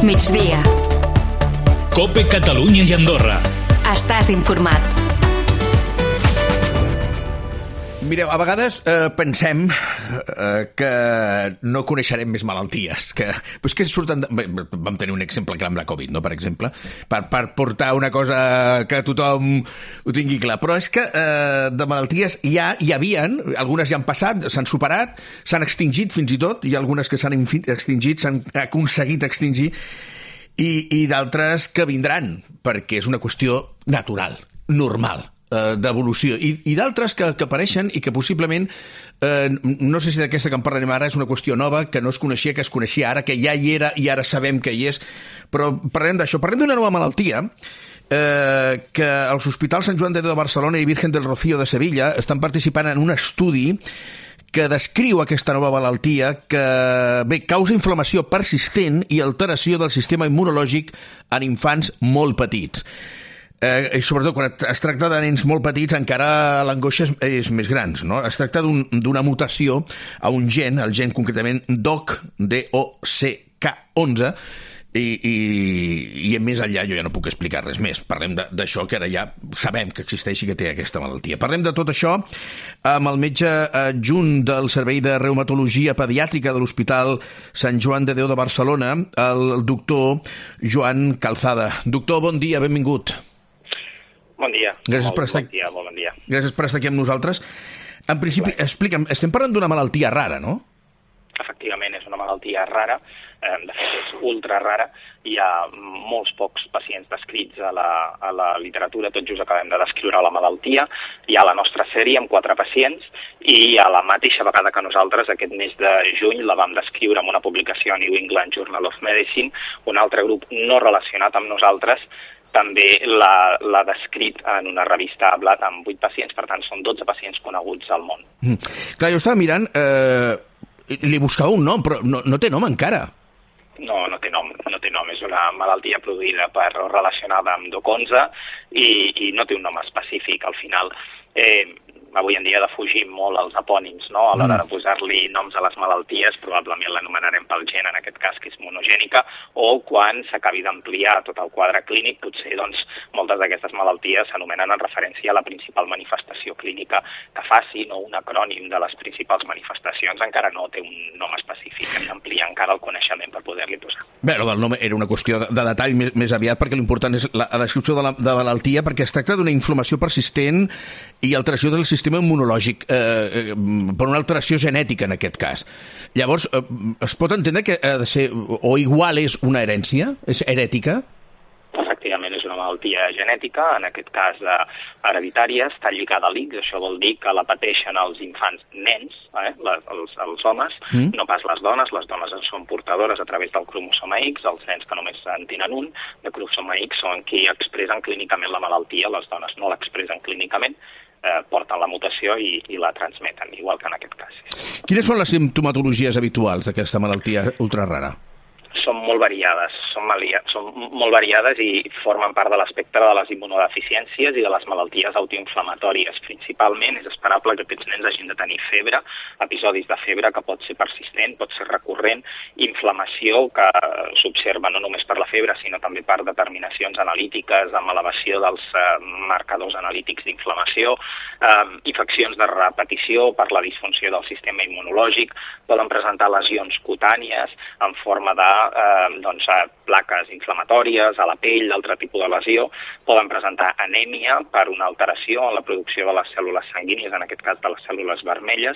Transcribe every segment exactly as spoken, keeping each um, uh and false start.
migdia. COPE Catalunya i Andorra. Estàs informat. Mireu, a vegades eh, pensem eh, que no coneixerem més malalties, que, pues que surten de... Vam tenir un exemple clar amb la Covid, no?, per exemple, per, per portar una cosa que tothom ho tingui clar. Però és que eh, de malalties ja hi havien, algunes ja han passat, s'han superat, s'han extingit fins i tot, hi ha algunes que s'han extingit, s'han aconseguit extingir, i, i d'altres que vindran, perquè és una qüestió natural, normal, d'evolució, i, i d'altres que, que apareixen i que possiblement eh, no sé si d'aquesta que en parlarem ara és una qüestió nova, que no es coneixia, que es coneixia ara, que ja hi era i ara sabem que hi és, però parlem d'això, parlem d'una nova malaltia eh, que els hospitals Sant Joan de Déu de Barcelona i Virgen del Rocío de Sevilla estan participant en un estudi que descriu aquesta nova malaltia que, bé, causa inflamació persistent i alteració del sistema immunològic en infants molt petits. Eh, i sobretot quan es tracta de nens molt petits encara l'angoixa és, és més gran, no? Es tracta d'una un, mutació a un gen, el gen concretament D O C, D O C K onze, i, i, i més enllà jo ja no puc explicar res més. Parlem d'això que ara ja sabem que existeix i que té aquesta malaltia. Parlem de tot això amb el metge adjunt del Servei de Reumatologia Pediàtrica de l'Hospital Sant Joan de Déu de Barcelona, el doctor Joan Calzada. Doctor, bon dia, benvingut. Bon dia. Gràcies molt, per estar... bon dia, molt bon dia. Gràcies per estar aquí amb nosaltres. En principi, bueno. explica'm, estem parlant d'una malaltia rara, no? Efectivament, és una malaltia rara, eh, de fet és ultra rara. Hi ha molts pocs pacients descrits a la, a la literatura, tot just acabem de descriure la malaltia. Hi ha la nostra sèrie amb quatre pacients i a la mateixa vegada que nosaltres, aquest mes de juny, la vam descriure en una publicació a New England Journal of Medicine, un altre grup no relacionat amb nosaltres, també l'ha descrit en una revista Blood amb vuit pacients, per tant són dotze pacients coneguts al món. Mm. Clar, jo estava mirant, eh, li buscava un nom, però no, no té nom encara. No, no té nom, no té nom, és una malaltia produïda per o relacionada amb D O C onze i, i no té un nom específic al final. Eh, avui en dia defugim molt els epònims, no? A l'hora de posar-li noms a les malalties, probablement l'anomenarem pel gen, en aquest cas, que és monogènica, o quan s'acabi d'ampliar tot el quadre clínic, potser doncs, moltes d'aquestes malalties s'anomenen en referència a la principal manifestació clínica que facin, o un acrònim de les principals manifestacions, encara no té un nom específic, hem d'ampliar encara el coneixement per poder-li posar. Bé, el nom era una qüestió de, de detall més, més aviat, perquè l'important és la, la descripció de la, de la malaltia, perquè es tracta d'una inflamació persistent i alteració del sistema immunològic, eh, eh, per una alteració genètica en aquest cas. Llavors, eh, es pot entendre que ha de ser, o igual és una herència? És herètica? Efectivament, és una malaltia genètica, en aquest cas eh, hereditària, està lligada a l'X, això vol dir que la pateixen els infants nens, eh, les, els, els homes, mm. no pas les dones, les dones en són portadores a través del cromosoma X, els nens que només en tenen un, de cromosoma X són qui expressen clínicament la malaltia, les dones no l'expressen clínicament, eh, porten la mutació i, i la transmeten, igual que en aquest cas. Quines són les simptomatologies habituals d'aquesta malaltia ultrarara? Són molt variades, són, malia, són molt variades i formen part de l'espectre de les immunodeficiències i de les malalties autoinflamatòries. Principalment és esperable que aquests nens hagin de tenir febre, episodis de febre que pot ser persistent, pot ser recurrent, inflamació que s'observa no només per la febre, sinó també per determinacions analítiques amb elevació dels eh, marcadors analítics d'inflamació, eh, infeccions de repetició per la disfunció del sistema immunològic, poden presentar lesions cutànies en forma de Eh, doncs, plaques inflamatòries a la pell, d'altre tipus de lesió, poden presentar anèmia per una alteració en la producció de les cèl·lules sanguínies, en aquest cas de les cèl·lules vermelles,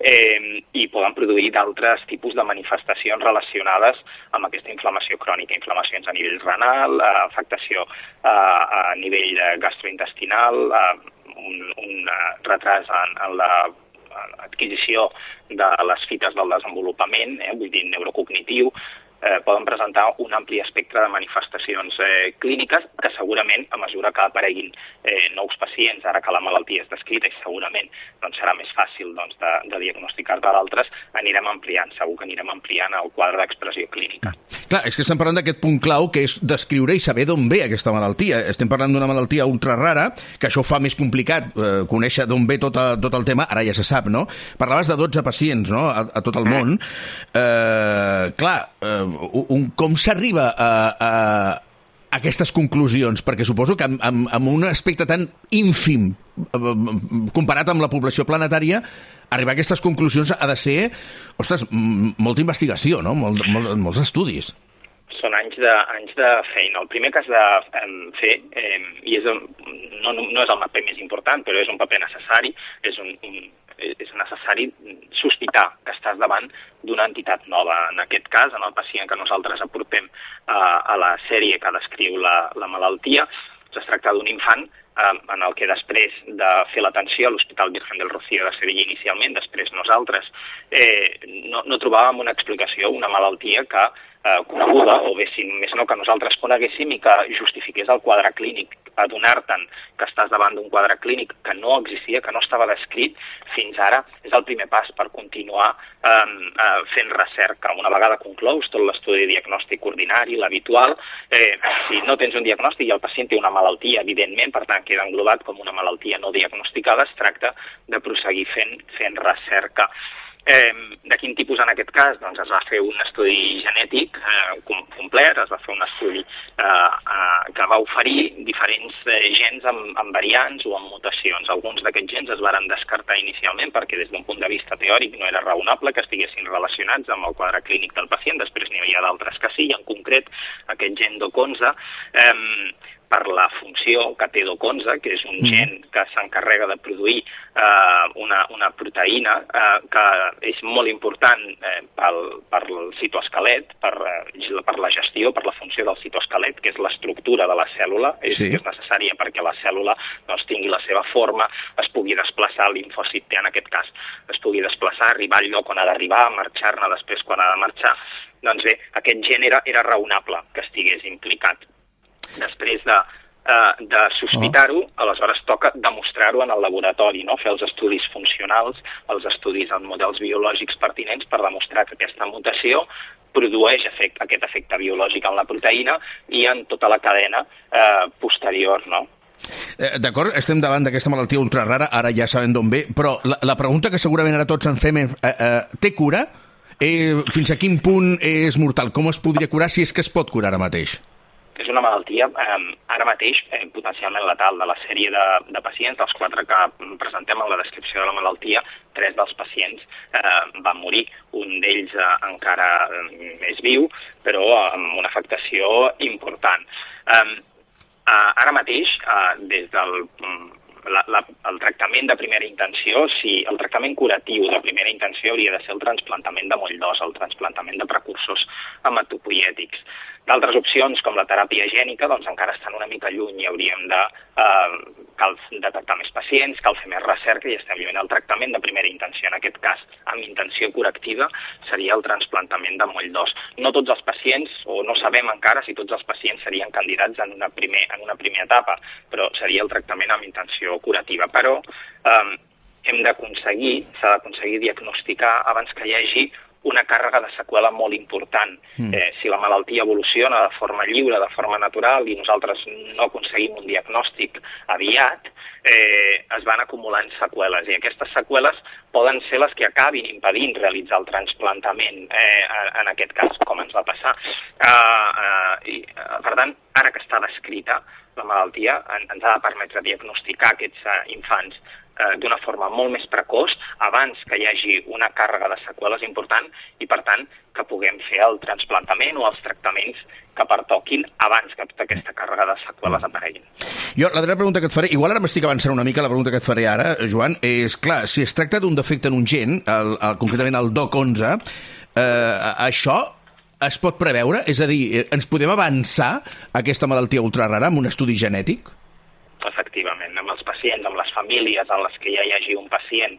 eh, i poden produir d'altres tipus de manifestacions relacionades amb aquesta inflamació crònica, inflamacions a nivell renal, eh, afectació eh, a nivell gastrointestinal, eh, un, un uh, retras en, en la adquisició de les fites del desenvolupament, eh, vull dir neurocognitiu, eh, poden presentar un ampli espectre de manifestacions eh, clíniques que segurament a mesura que apareguin eh, nous pacients, ara que la malaltia és descrita i segurament doncs, serà més fàcil doncs, de, de diagnosticar-te d'altres, anirem ampliant, segur que anirem ampliant el quadre d'expressió clínica. Clar, és que estem parlant d'aquest punt clau, que és descriure i saber d'on ve aquesta malaltia. Estem parlant d'una malaltia ultra rara, que això fa més complicat eh, conèixer d'on ve tot, a, tot el tema, ara ja se sap, no? Parlaves de dotze pacients, no?, a, a tot el món. Eh, clar, eh, un, com s'arriba a, a, a aquestes conclusions? Perquè suposo que amb, amb, amb un aspecte tan ínfim, eh, comparat amb la població planetària, arribar a aquestes conclusions ha de ser, ostres, molta investigació, no? Molt, molt, molts estudis. Són anys de, anys de feina. El primer que has de eh, fer, eh, i és el, no, no és el paper més important, però és un paper necessari, és, un, un, és necessari sospitar que estàs davant d'una entitat nova. En aquest cas, en el pacient que nosaltres apropem eh, a la sèrie que descriu la, la malaltia, es tracta d'un infant en el que després de fer l'atenció a l'Hospital Virgen del Rocío de Sevilla inicialment, després nosaltres, eh, no, no trobàvem una explicació, una malaltia que eh, coneguda, o bé, si més no, que nosaltres coneguéssim i que justifiqués el quadre clínic. Adonar-te'n que estàs davant d'un quadre clínic que no existia, que no estava descrit, fins ara és el primer pas per continuar eh, eh, fent recerca. Una vegada conclous tot l'estudi diagnòstic ordinari, l'habitual, eh, si no tens un diagnòstic i el pacient té una malaltia, evidentment, per tant, queda englobat com una malaltia no diagnosticada, es tracta de proseguir fent, fent recerca. Eh, de quin tipus en aquest cas? Doncs es va fer un estudi genètic eh, complet, es va fer un estudi eh, eh, que va oferir diferents eh, gens amb, amb variants o amb mutacions. Alguns d'aquests gens es varen descartar inicialment perquè des d'un punt de vista teòric no era raonable que estiguessin relacionats amb el quadre clínic del pacient, després n'hi havia d'altres que sí, i en concret aquest gen D O C onze eh, per la funció que té D O C onze, que és un gen que s'encarrega de produir eh, una, una proteïna eh, que és molt important eh, pel, per el citoesquelet, per, eh, per la gestió, per la funció del citoesquelet, que és l'estructura de la cèl·lula, és, sí. és necessària perquè la cèl·lula doncs, tingui la seva forma, es pugui desplaçar, el linfòcit T en aquest cas, es pugui desplaçar, arribar al lloc on ha d'arribar, marxar-ne després quan ha de marxar. Doncs bé, aquest gen era, era raonable que estigués implicat. Després de, eh, de sospitar-ho, aleshores toca demostrar-ho en el laboratori, no? Fer els estudis funcionals, els estudis en models biològics pertinents per demostrar que aquesta mutació produeix efecte, aquest efecte biològic en la proteïna i en tota la cadena eh, posterior, no? Eh, D'acord, estem davant d'aquesta malaltia ultra rara, ara ja sabem d'on ve, però la, la pregunta que segurament ara tots ens fem és, eh, eh, té cura? Eh, fins a quin punt és mortal? Com es podria curar, si és que es pot curar ara mateix? És una malaltia eh, ara mateix eh, potencialment letal. De la sèrie de, de pacients, dels quatre que presentem en la descripció de la malaltia, tres dels pacients eh, van morir. Un d'ells eh, encara eh, és viu, però amb una afectació important. Eh, eh, ara mateix, eh, des del... La, la, el tractament de primera intenció, si el tractament curatiu de primera intenció hauria de ser el trasplantament de moll d'os, el trasplantament de precursors hematopoiètics. D'altres opcions, com la teràpia gènica, doncs encara estan una mica lluny i hauríem de eh, cal detectar més pacients, cal fer més recerca i estem lluny. El tractament de primera intenció, en aquest cas, amb intenció curativa, seria el trasplantament de moll d'os. No tots els pacients, o no sabem encara si tots els pacients serien candidats en una, primer, en una primera etapa, però seria el tractament amb intenció curativa. Però eh, hem d'aconseguir, s'ha d'aconseguir diagnosticar abans que hi hagi una càrrega de seqüela molt important. Mm. Eh, si la malaltia evoluciona de forma lliure, de forma natural, i nosaltres no aconseguim un diagnòstic aviat, eh, es van acumulant seqüeles, i aquestes seqüeles poden ser les que acabin impedint realitzar el trasplantament, eh, en aquest cas, com ens va passar. Eh, eh, i, per tant, ara que està descrita, la malaltia ens ha de permetre diagnosticar aquests uh, infants uh, d'una forma molt més precoç, abans que hi hagi una càrrega de seqüeles important i, per tant, que puguem fer el trasplantament o els tractaments que pertoquin abans que tota aquesta càrrega de seqüeles apareguin. Jo, la darrera pregunta que et faré, igual ara m'estic avançant una mica, la pregunta que et faré ara, Joan, és, clar, si es tracta d'un defecte en un gen, el, el, concretament el D O C onze, eh, això es pot preveure? És a dir, ens podem avançar a aquesta malaltia ultrarara amb un estudi genètic? Efectivament, amb els pacients, amb les famílies en les que ja hi hagi un pacient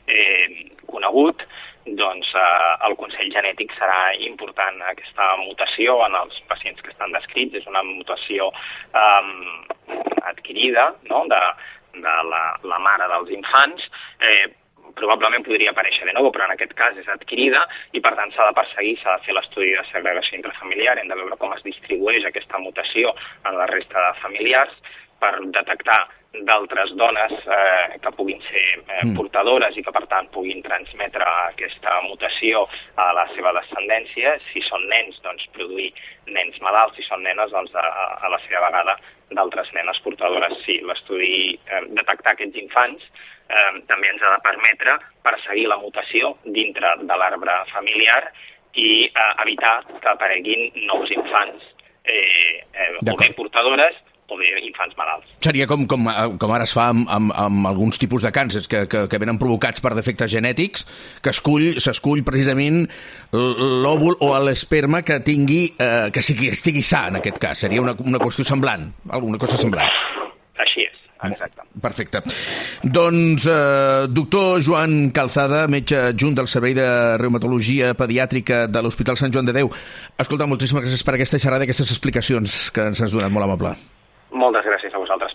eh, conegut, doncs eh, el consell genètic serà important. Aquesta mutació en els pacients que estan descrits és una mutació eh, adquirida, no?, de, de la, la mare dels infants, eh, probablement podria aparèixer de nou, però en aquest cas és adquirida i per tant s'ha de perseguir, s'ha de fer l'estudi de segregació intrafamiliar, hem de veure com es distribueix aquesta mutació en la resta de familiars per detectar d'altres dones eh, que puguin ser eh, portadores i que per tant puguin transmetre aquesta mutació a la seva descendència. Si són nens, doncs produir nens malalts, si són nenes, doncs a, a la seva vegada d'altres nenes portadores. Sí, l'estudi, eh, detectar aquests infants eh, també ens ha de permetre perseguir la mutació dintre de l'arbre familiar i eh, evitar que apareguin nous infants eh, eh, o bé portadores o bé infants malalts. Seria com, com, com ara es fa amb, amb, amb alguns tipus de càncers que, que, que venen provocats per defectes genètics, que escull, s'escull precisament l'òvul o l'esperma que tingui, eh, que sigui, estigui sa, en aquest cas. Seria una, una qüestió semblant, alguna cosa semblant. Així és, exacte. Perfecte. Doncs, eh, doctor Joan Calzada, metge adjunt del Servei de Reumatologia Pediàtrica de l'Hospital Sant Joan de Déu. Escolta, moltíssimes gràcies per aquesta xerrada i aquestes explicacions que ens has donat, molt amable. Moltes gràcies a vosaltres.